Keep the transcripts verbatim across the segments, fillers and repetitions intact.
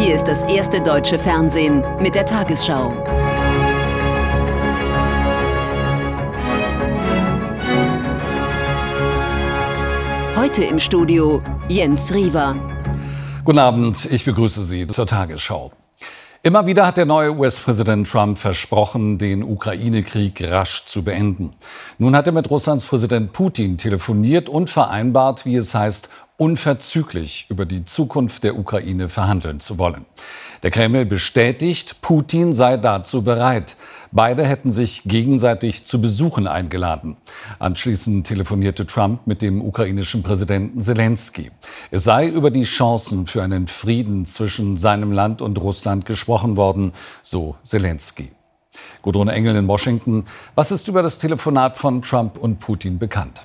Hier ist das erste deutsche Fernsehen mit der Tagesschau. Heute im Studio Jens Riewer. Guten Abend, ich begrüße Sie zur Tagesschau. Immer wieder hat der neue U S-Präsident Trump versprochen, den Ukraine-Krieg rasch zu beenden. Nun hat er mit Russlands Präsident Putin telefoniert und vereinbart, wie es heißt, unverzüglich über die Zukunft der Ukraine verhandeln zu wollen. Der Kreml bestätigt, Putin sei dazu bereit. Beide hätten sich gegenseitig zu Besuchen eingeladen. Anschließend telefonierte Trump mit dem ukrainischen Präsidenten Selenskyj. Es sei über die Chancen für einen Frieden zwischen seinem Land und Russland gesprochen worden, so Selenskyj. Gudrun Engel in Washington. Was ist über das Telefonat von Trump und Putin bekannt?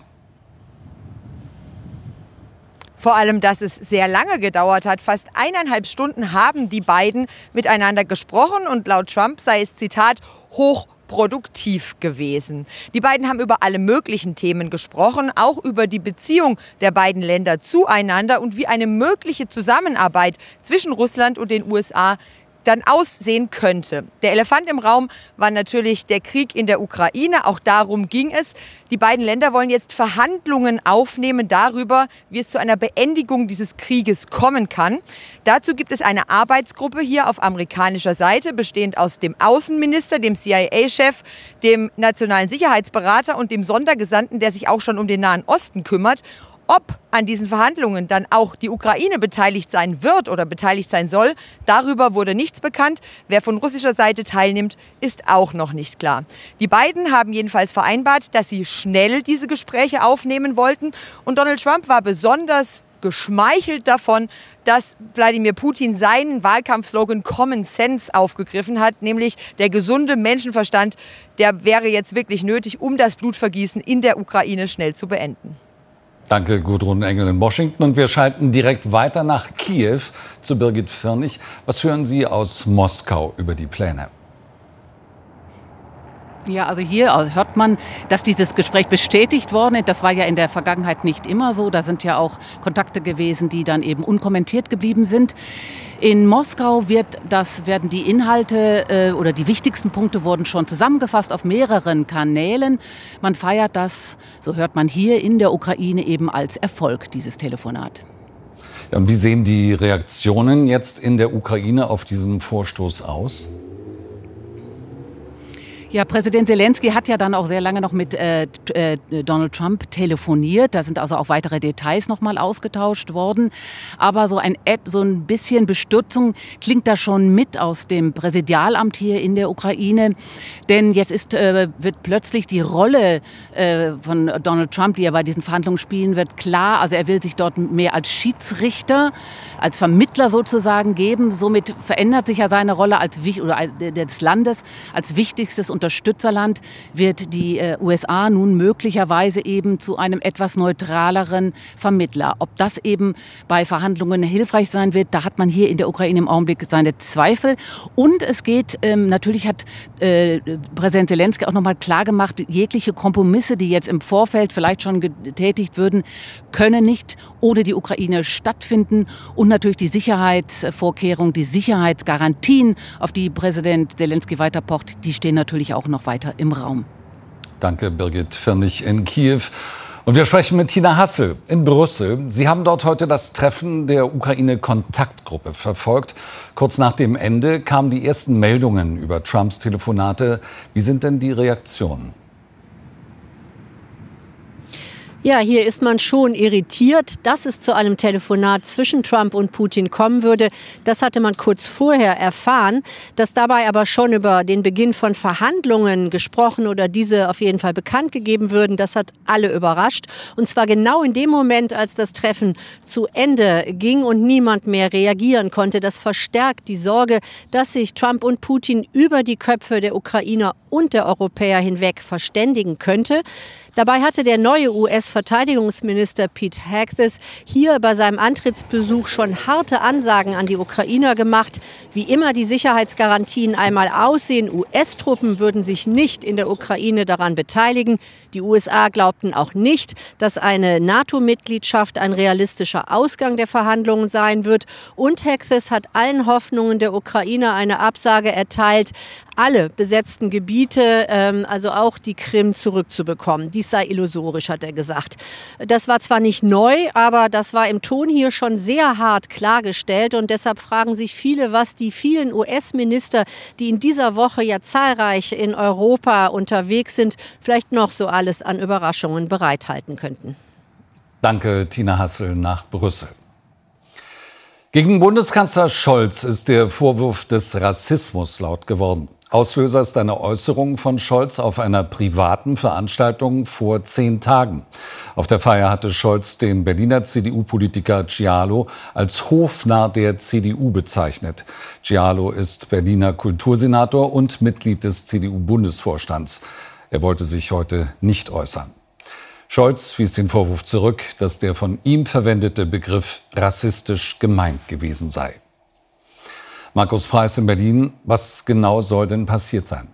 Vor allem, dass es sehr lange gedauert hat. Fast eineinhalb Stunden haben die beiden miteinander gesprochen und laut Trump sei es, Zitat, hochproduktiv gewesen. Die beiden haben über alle möglichen Themen gesprochen, auch über die Beziehung der beiden Länder zueinander und wie eine mögliche Zusammenarbeit zwischen Russland und den U S A dann aussehen könnte. Der Elefant im Raum war natürlich der Krieg in der Ukraine. Auch darum ging es. Die beiden Länder wollen jetzt Verhandlungen aufnehmen darüber, wie es zu einer Beendigung dieses Krieges kommen kann. Dazu gibt es eine Arbeitsgruppe hier auf amerikanischer Seite, bestehend aus dem Außenminister, dem C I A-Chef, dem nationalen Sicherheitsberater und dem Sondergesandten, der sich auch schon um den Nahen Osten kümmert. Ob an diesen Verhandlungen dann auch die Ukraine beteiligt sein wird oder beteiligt sein soll, darüber wurde nichts bekannt. Wer von russischer Seite teilnimmt, ist auch noch nicht klar. Die beiden haben jedenfalls vereinbart, dass sie schnell diese Gespräche aufnehmen wollten. Und Donald Trump war besonders geschmeichelt davon, dass Wladimir Putin seinen Wahlkampfslogan Common Sense aufgegriffen hat, nämlich der gesunde Menschenverstand, der wäre jetzt wirklich nötig, um das Blutvergießen in der Ukraine schnell zu beenden. Danke, Gudrun Engel in Washington. Und wir schalten direkt weiter nach Kiew zu Birgit Firnig. Was hören Sie aus Moskau über die Pläne? Ja, also hier hört man, dass dieses Gespräch bestätigt worden ist. Das war ja in der Vergangenheit nicht immer so. Da sind ja auch Kontakte gewesen, die dann eben unkommentiert geblieben sind. In Moskau wird das, werden die Inhalte äh, oder die wichtigsten Punkte wurden schon zusammengefasst auf mehreren Kanälen. Man feiert das, so hört man hier in der Ukraine eben als Erfolg, dieses Telefonat. Ja, und wie sehen die Reaktionen jetzt in der Ukraine auf diesen Vorstoß aus? Ja, Präsident Selenskyj hat ja dann auch sehr lange noch mit äh, äh, Donald Trump telefoniert. Da sind also auch weitere Details noch mal ausgetauscht worden. Aber so ein, so ein bisschen Bestürzung klingt da schon mit aus dem Präsidialamt hier in der Ukraine. Denn jetzt ist, äh, wird plötzlich die Rolle äh, von Donald Trump, die er bei diesen Verhandlungen spielen wird, klar. Also er will sich dort mehr als Schiedsrichter, als Vermittler sozusagen geben. Somit verändert sich ja seine Rolle als, oder des Landes als wichtigstes Unterstützerland, wird die äh, U S A nun möglicherweise eben zu einem etwas neutraleren Vermittler. Ob das eben bei Verhandlungen hilfreich sein wird, da hat man hier in der Ukraine im Augenblick seine Zweifel. Und es geht, ähm, natürlich hat äh, Präsident Selenskyj auch nochmal klargemacht, jegliche Kompromisse, die jetzt im Vorfeld vielleicht schon getätigt würden, können nicht ohne die Ukraine stattfinden. Und natürlich die Sicherheitsvorkehrungen, die Sicherheitsgarantien, auf die Präsident Selenskyj weiter pocht, die stehen natürlich auch noch weiter im Raum. Danke, Birgit Firnig in Kiew. Und wir sprechen mit Tina Hassel in Brüssel. Sie haben dort heute das Treffen der Ukraine-Kontaktgruppe verfolgt. Kurz nach dem Ende kamen die ersten Meldungen über Trumps Telefonate. Wie sind denn die Reaktionen? Ja, hier ist man schon irritiert, dass es zu einem Telefonat zwischen Trump und Putin kommen würde. Das hatte man kurz vorher erfahren. Dass dabei aber schon über den Beginn von Verhandlungen gesprochen oder diese auf jeden Fall bekannt gegeben würden, das hat alle überrascht. Und zwar genau in dem Moment, als das Treffen zu Ende ging und niemand mehr reagieren konnte. Das verstärkt die Sorge, dass sich Trump und Putin über die Köpfe der Ukrainer und der Europäer hinweg verständigen könnte. Dabei hatte der neue U S-Verteidigungsminister Pete Hegseth hier bei seinem Antrittsbesuch schon harte Ansagen an die Ukrainer gemacht. Wie immer die Sicherheitsgarantien einmal aussehen, U S-Truppen würden sich nicht in der Ukraine daran beteiligen. Die U S A glaubten auch nicht, dass eine NATO-Mitgliedschaft ein realistischer Ausgang der Verhandlungen sein wird. Und Hegseth hat allen Hoffnungen der Ukrainer eine Absage erteilt, alle besetzten Gebiete, ähm, also auch die Krim, zurückzubekommen. Dies sei illusorisch, hat er gesagt. Das war zwar nicht neu, aber das war im Ton hier schon sehr hart klargestellt. Und deshalb fragen sich viele, was die vielen U S-Minister, die in dieser Woche ja zahlreich in Europa unterwegs sind, vielleicht noch so alles an Überraschungen bereithalten könnten. Danke, Tina Hassel nach Brüssel. Gegen Bundeskanzler Scholz ist der Vorwurf des Rassismus laut geworden. Auslöser ist eine Äußerung von Scholz auf einer privaten Veranstaltung vor zehn Tagen. Auf der Feier hatte Scholz den Berliner C D U-Politiker Giallo als Hofnarr der C D U bezeichnet. Giallo ist Berliner Kultursenator und Mitglied des C D U-Bundesvorstands. Er wollte sich heute nicht äußern. Scholz wies den Vorwurf zurück, dass der von ihm verwendete Begriff rassistisch gemeint gewesen sei. Markus Preiß in Berlin, was genau soll denn passiert sein?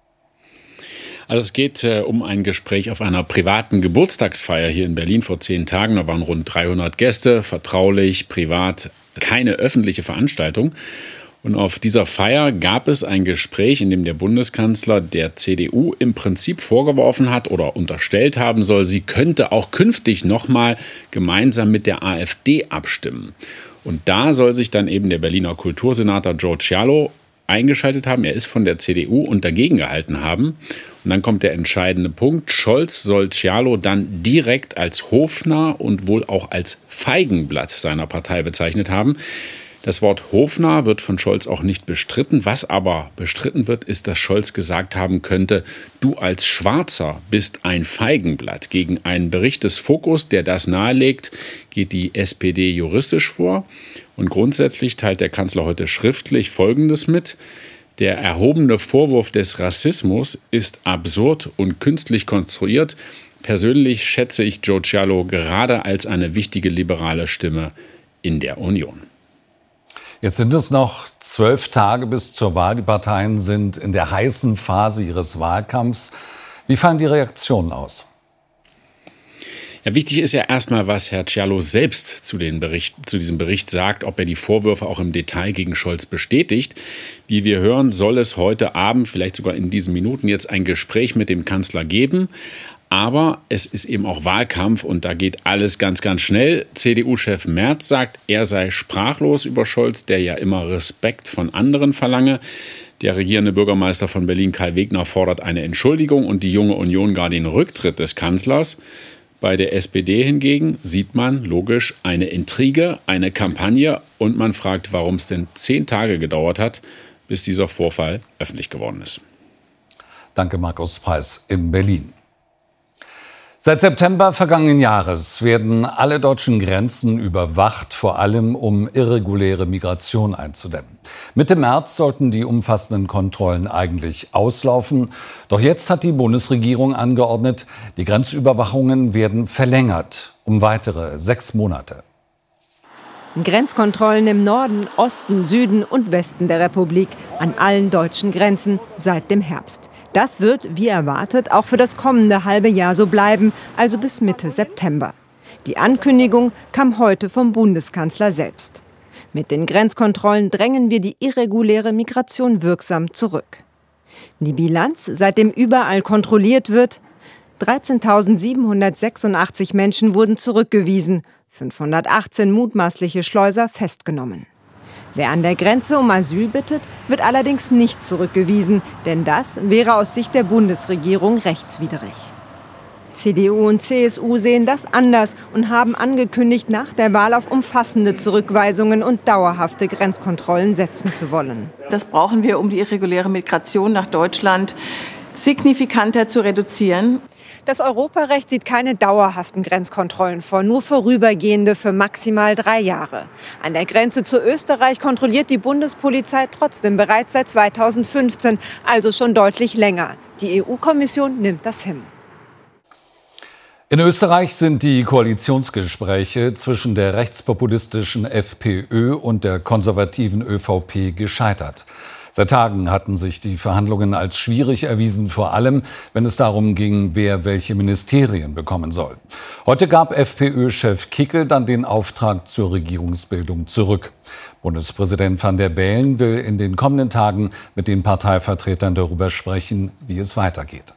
Also es geht äh, um ein Gespräch auf einer privaten Geburtstagsfeier hier in Berlin vor zehn Tagen. Da waren rund dreihundert Gäste, vertraulich, privat, keine öffentliche Veranstaltung. Und auf dieser Feier gab es ein Gespräch, in dem der Bundeskanzler der C D U im Prinzip vorgeworfen hat oder unterstellt haben soll, sie könnte auch künftig nochmal gemeinsam mit der AfD abstimmen. Und da soll sich dann eben der Berliner Kultursenator Joe Cialo eingeschaltet haben. Er ist von der C D U und dagegen gehalten haben. Und dann kommt der entscheidende Punkt. Scholz soll Cialo dann direkt als Hofnarr und wohl auch als Feigenblatt seiner Partei bezeichnet haben. Das Wort Hofnarr wird von Scholz auch nicht bestritten. Was aber bestritten wird, ist, dass Scholz gesagt haben könnte, du als Schwarzer bist ein Feigenblatt. Gegen einen Bericht des Fokus, der das nahelegt, geht die S P D juristisch vor. Und grundsätzlich teilt der Kanzler heute schriftlich Folgendes mit. Der erhobene Vorwurf des Rassismus ist absurd und künstlich konstruiert. Persönlich schätze ich Joe Cialo gerade als eine wichtige liberale Stimme in der Union. Jetzt sind es noch zwölf Tage bis zur Wahl. Die Parteien sind in der heißen Phase ihres Wahlkampfs. Wie fallen die Reaktionen aus? Ja, wichtig ist ja erstmal, was Herr Cialo selbst zu, den Bericht, zu diesem Bericht sagt, ob er die Vorwürfe auch im Detail gegen Scholz bestätigt. Wie wir hören, soll es heute Abend, vielleicht sogar in diesen Minuten, jetzt ein Gespräch mit dem Kanzler geben. Aber es ist eben auch Wahlkampf und da geht alles ganz, ganz schnell. C D U-Chef Merz sagt, er sei sprachlos über Scholz, der ja immer Respekt von anderen verlange. Der regierende Bürgermeister von Berlin, Kai Wegner, fordert eine Entschuldigung und die Junge Union gar den Rücktritt des Kanzlers. Bei der S P D hingegen sieht man logisch eine Intrige, eine Kampagne und man fragt, warum es denn zehn Tage gedauert hat, bis dieser Vorfall öffentlich geworden ist. Danke, Markus Preiß in Berlin. Seit September vergangenen Jahres werden alle deutschen Grenzen überwacht, vor allem um irreguläre Migration einzudämmen. Mitte März sollten die umfassenden Kontrollen eigentlich auslaufen. Doch jetzt hat die Bundesregierung angeordnet, die Grenzüberwachungen werden verlängert um weitere sechs Monate. Grenzkontrollen im Norden, Osten, Süden und Westen der Republik an allen deutschen Grenzen seit dem Herbst. Das wird, wie erwartet, auch für das kommende halbe Jahr so bleiben, also bis Mitte September. Die Ankündigung kam heute vom Bundeskanzler selbst. Mit den Grenzkontrollen drängen wir die irreguläre Migration wirksam zurück. Die Bilanz, seitdem überall kontrolliert wird: dreizehntausendsiebenhundertsechsundachtzig Menschen wurden zurückgewiesen, fünfhundertachtzehn mutmaßliche Schleuser festgenommen. Wer an der Grenze um Asyl bittet, wird allerdings nicht zurückgewiesen, denn das wäre aus Sicht der Bundesregierung rechtswidrig. C D U und C S U sehen das anders und haben angekündigt, nach der Wahl auf umfassende Zurückweisungen und dauerhafte Grenzkontrollen setzen zu wollen. Das brauchen wir, um die irreguläre Migration nach Deutschland signifikanter zu reduzieren. Das Europarecht sieht keine dauerhaften Grenzkontrollen vor, nur vorübergehende für maximal drei Jahre. An der Grenze zu Österreich kontrolliert die Bundespolizei trotzdem bereits seit zweitausendfünfzehn, also schon deutlich länger. Die E U-Kommission nimmt das hin. In Österreich sind die Koalitionsgespräche zwischen der rechtspopulistischen FPÖ und der konservativen ÖVP gescheitert. Seit Tagen hatten sich die Verhandlungen als schwierig erwiesen, vor allem wenn es darum ging, wer welche Ministerien bekommen soll. Heute gab FPÖ-Chef Kickl dann den Auftrag zur Regierungsbildung zurück. Bundespräsident Van der Bellen will in den kommenden Tagen mit den Parteivertretern darüber sprechen, wie es weitergeht.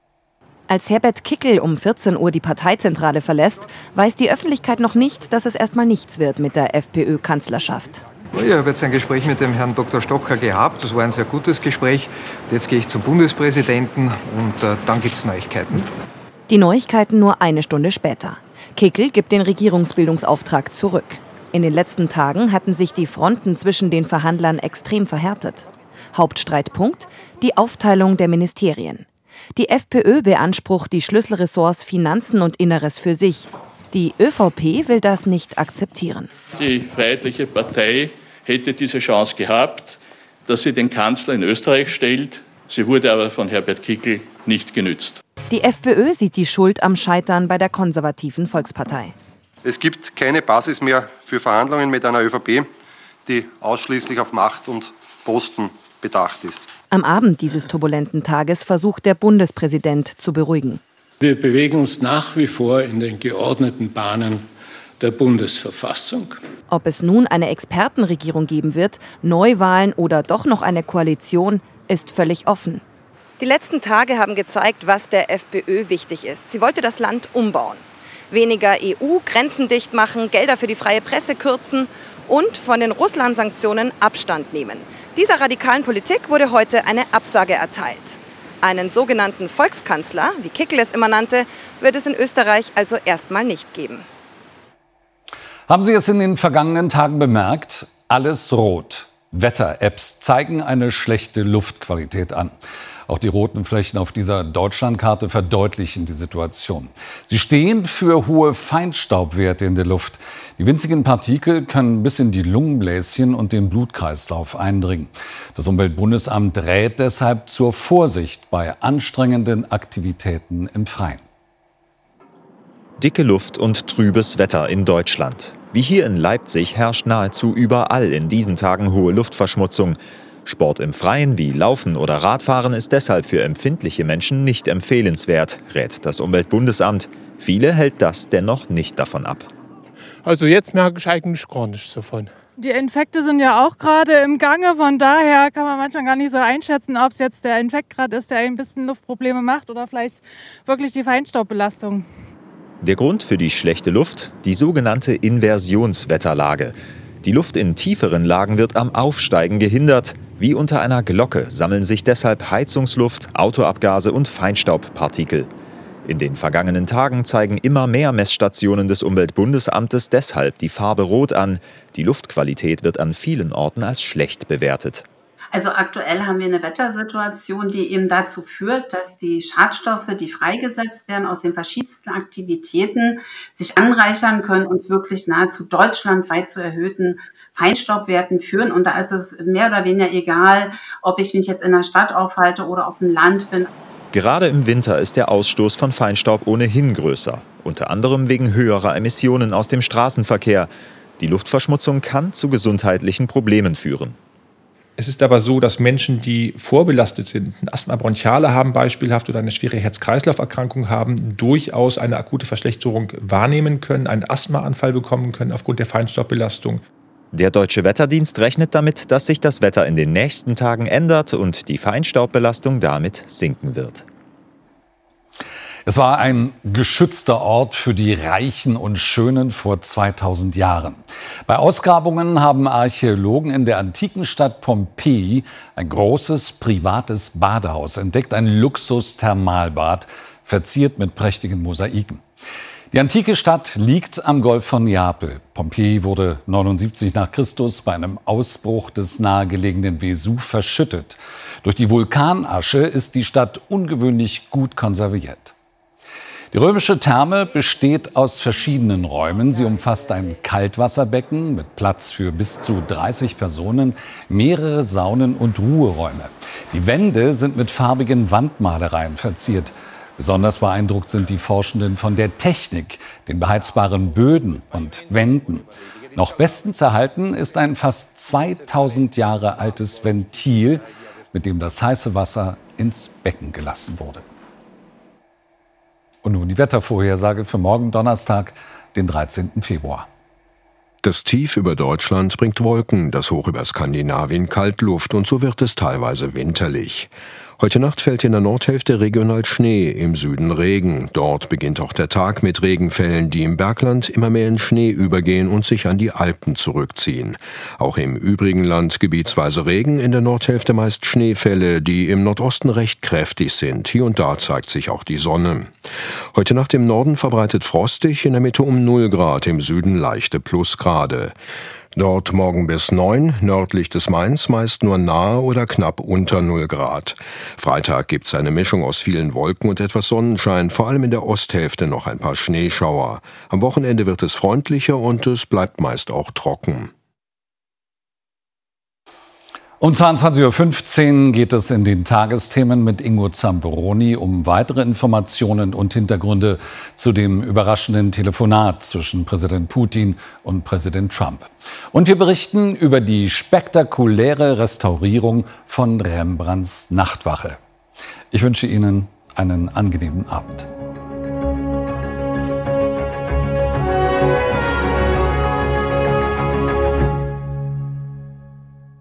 Als Herbert Kickl um vierzehn Uhr die Parteizentrale verlässt, weiß die Öffentlichkeit noch nicht, dass es erstmal nichts wird mit der FPÖ-Kanzlerschaft. Ich habe jetzt ein Gespräch mit dem Herrn Doktor Stocker gehabt. Das war ein sehr gutes Gespräch. Jetzt gehe ich zum Bundespräsidenten und äh, dann gibt es Neuigkeiten. Die Neuigkeiten nur eine Stunde später. Kickl gibt den Regierungsbildungsauftrag zurück. In den letzten Tagen hatten sich die Fronten zwischen den Verhandlern extrem verhärtet. Hauptstreitpunkt: die Aufteilung der Ministerien. Die FPÖ beansprucht die Schlüsselressorts Finanzen und Inneres für sich. Die ÖVP will das nicht akzeptieren. Die Freiheitliche Partei hätte diese Chance gehabt, dass sie den Kanzler in Österreich stellt. Sie wurde aber von Herbert Kickl nicht genützt. Die FPÖ sieht die Schuld am Scheitern bei der konservativen Volkspartei. Es gibt keine Basis mehr für Verhandlungen mit einer ÖVP, die ausschließlich auf Macht und Posten bedacht ist. Am Abend dieses turbulenten Tages versucht der Bundespräsident zu beruhigen. Wir bewegen uns nach wie vor in den geordneten Bahnen der Bundesverfassung. Ob es nun eine Expertenregierung geben wird, Neuwahlen oder doch noch eine Koalition, ist völlig offen. Die letzten Tage haben gezeigt, was der FPÖ wichtig ist. Sie wollte das Land umbauen. Weniger E U, Grenzen dicht machen, Gelder für die freie Presse kürzen und von den Russland-Sanktionen Abstand nehmen. Dieser radikalen Politik wurde heute eine Absage erteilt. Einen sogenannten Volkskanzler, wie Kickl es immer nannte, wird es in Österreich also erstmal nicht geben. Haben Sie es in den vergangenen Tagen bemerkt? Alles rot. Wetter-Apps zeigen eine schlechte Luftqualität an. Auch die roten Flächen auf dieser Deutschlandkarte verdeutlichen die Situation. Sie stehen für hohe Feinstaubwerte in der Luft. Die winzigen Partikel können bis in die Lungenbläschen und den Blutkreislauf eindringen. Das Umweltbundesamt rät deshalb zur Vorsicht bei anstrengenden Aktivitäten im Freien. Dicke Luft und trübes Wetter in Deutschland. Wie hier in Leipzig herrscht nahezu überall in diesen Tagen hohe Luftverschmutzung. Sport im Freien wie Laufen oder Radfahren ist deshalb für empfindliche Menschen nicht empfehlenswert, rät das Umweltbundesamt. Viele hält das dennoch nicht davon ab. Also jetzt merke ich eigentlich gar nichts davon. Die Infekte sind ja auch gerade im Gange, von daher kann man manchmal gar nicht so einschätzen, ob es jetzt der Infekt gerade ist, der ein bisschen Luftprobleme macht oder vielleicht wirklich die Feinstaubbelastung. Der Grund für die schlechte Luft? Die sogenannte Inversionswetterlage. Die Luft in tieferen Lagen wird am Aufsteigen gehindert. Wie unter einer Glocke sammeln sich deshalb Heizungsluft, Autoabgase und Feinstaubpartikel. In den vergangenen Tagen zeigen immer mehr Messstationen des Umweltbundesamtes deshalb die Farbe Rot an. Die Luftqualität wird an vielen Orten als schlecht bewertet. Also aktuell haben wir eine Wettersituation, die eben dazu führt, dass die Schadstoffe, die freigesetzt werden aus den verschiedensten Aktivitäten, sich anreichern können und wirklich nahezu deutschlandweit zu erhöhten Feinstaubwerten führen. Und da ist es mehr oder weniger egal, ob ich mich jetzt in der Stadt aufhalte oder auf dem Land bin. Gerade im Winter ist der Ausstoß von Feinstaub ohnehin größer. Unter anderem wegen höherer Emissionen aus dem Straßenverkehr. Die Luftverschmutzung kann zu gesundheitlichen Problemen führen. Es ist aber so, dass Menschen, die vorbelastet sind, ein Asthma bronchiale haben beispielhaft oder eine schwere Herz-Kreislauf-Erkrankung haben, durchaus eine akute Verschlechterung wahrnehmen können, einen Asthmaanfall bekommen können aufgrund der Feinstaubbelastung. Der Deutsche Wetterdienst rechnet damit, dass sich das Wetter in den nächsten Tagen ändert und die Feinstaubbelastung damit sinken wird. Es war ein geschützter Ort für die Reichen und Schönen vor zweitausend Jahren. Bei Ausgrabungen haben Archäologen in der antiken Stadt Pompeji ein großes privates Badehaus entdeckt, ein Luxus-Thermalbad, verziert mit prächtigen Mosaiken. Die antike Stadt liegt am Golf von Neapel. Pompeji wurde neunundsiebzig nach Christus bei einem Ausbruch des nahegelegenen Vesuv verschüttet. Durch die Vulkanasche ist die Stadt ungewöhnlich gut konserviert. Die römische Therme besteht aus verschiedenen Räumen. Sie umfasst ein Kaltwasserbecken mit Platz für bis zu dreißig Personen, mehrere Saunen und Ruheräume. Die Wände sind mit farbigen Wandmalereien verziert. Besonders beeindruckt sind die Forschenden von der Technik, den beheizbaren Böden und Wänden. Noch bestens erhalten ist ein fast zweitausend Jahre altes Ventil, mit dem das heiße Wasser ins Becken gelassen wurde. Und nun die Wettervorhersage für morgen Donnerstag, den dreizehnten Februar. Das Tief über Deutschland bringt Wolken, das Hoch über Skandinavien Kaltluft und so wird es teilweise winterlich. Heute Nacht fällt in der Nordhälfte regional Schnee, im Süden Regen. Dort beginnt auch der Tag mit Regenfällen, die im Bergland immer mehr in Schnee übergehen und sich an die Alpen zurückziehen. Auch im übrigen Land gebietsweise Regen, in der Nordhälfte meist Schneefälle, die im Nordosten recht kräftig sind. Hier und da zeigt sich auch die Sonne. Heute Nacht im Norden verbreitet frostig, in der Mitte um null Grad, im Süden leichte Plusgrade. Dort morgen bis neun, nördlich des Mains meist nur nahe oder knapp unter null Grad. Freitag gibt's eine Mischung aus vielen Wolken und etwas Sonnenschein, vor allem in der Osthälfte noch ein paar Schneeschauer. Am Wochenende wird es freundlicher und es bleibt meist auch trocken. Um zweiundzwanzig Uhr fünfzehn geht es in den Tagesthemen mit Ingo Zamperoni um weitere Informationen und Hintergründe zu dem überraschenden Telefonat zwischen Präsident Putin und Präsident Trump. Und wir berichten über die spektakuläre Restaurierung von Rembrandts Nachtwache. Ich wünsche Ihnen einen angenehmen Abend.